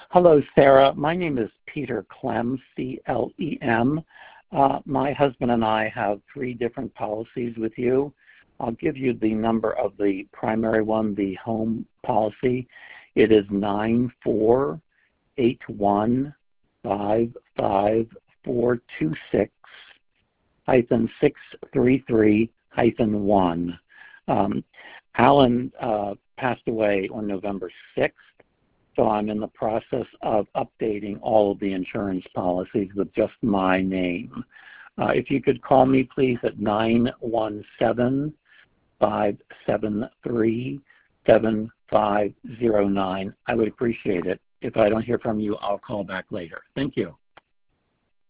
Hello, Sarah. My name is Peter Clem, C-L-E-M. My husband and I have 3 different policies with you. I'll give you the number of the primary one, the home policy. It is 948152426-633-1. Alan passed away on November 6th. So I'm in the process of updating all of the insurance policies with just my name. If you could call me, please, at 917-573-7509. I would appreciate it. If I don't hear from you, I'll call back later. Thank you.